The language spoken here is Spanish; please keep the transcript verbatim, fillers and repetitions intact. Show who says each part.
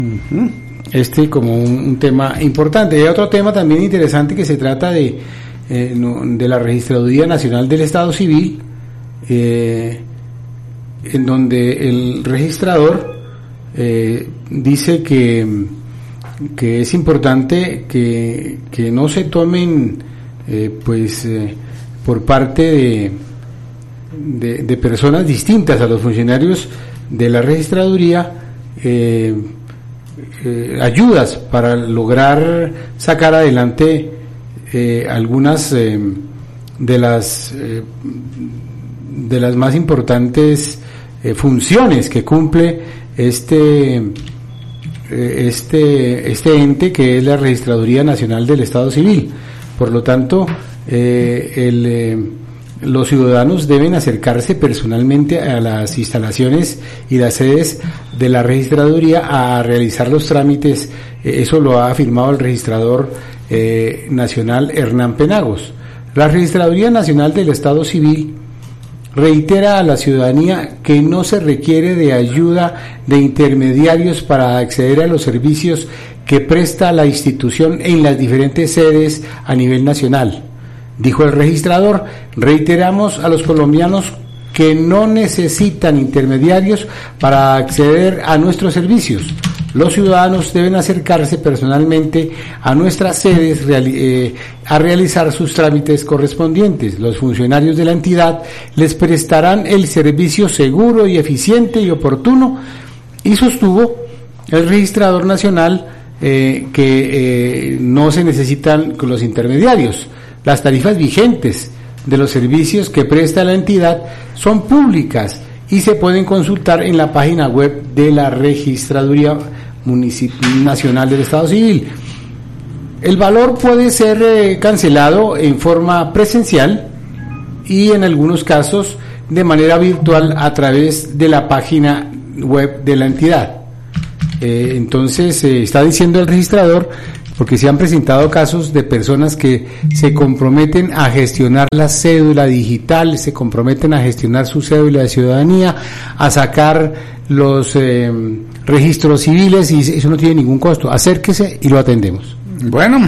Speaker 1: Uh-huh. Este como un, un tema importante. Y hay otro tema también interesante que se trata de, eh, no, de la Registraduría Nacional del Estado Civil, eh, en donde el registrador eh, dice que, que es importante que, que no se tomen eh, pues eh, por parte de, de, de personas distintas a los funcionarios de la registraduría eh, eh, ayudas para lograr sacar adelante eh, algunas eh, de las eh, de las más importantes eh, funciones que cumple este eh, este este ente que es la Registraduría Nacional del Estado Civil. Por lo tanto, eh, el eh, los ciudadanos deben acercarse personalmente a las instalaciones y las sedes de la registraduría a realizar los trámites. Eso lo ha afirmado el registrador eh, nacional Hernán Penagos. La Registraduría Nacional del Estado Civil reitera a la ciudadanía que no se requiere de ayuda de intermediarios para acceder a los servicios que presta la institución en las diferentes sedes a nivel nacional. Dijo el registrador: reiteramos a los colombianos que no necesitan intermediarios para acceder a nuestros servicios. Los ciudadanos deben acercarse personalmente a nuestras sedes reali- eh, a realizar sus trámites correspondientes. Los funcionarios de la entidad les prestarán el servicio seguro y eficiente y oportuno, y sostuvo el registrador nacional eh, que eh, no se necesitan los intermediarios. Las tarifas vigentes de los servicios que presta la entidad son públicas y se pueden consultar en la página web de la Registraduría Municip- Nacional del Estado Civil. El valor puede ser eh, cancelado en forma presencial y en algunos casos de manera virtual a través de la página web de la entidad. Eh, entonces, eh, está diciendo el registrador, porque se han presentado casos de personas que se comprometen a gestionar la cédula digital, se comprometen a gestionar su cédula de ciudadanía, a sacar los eh, registros civiles, y eso no tiene ningún costo. Acérquese y lo atendemos.
Speaker 2: Bueno,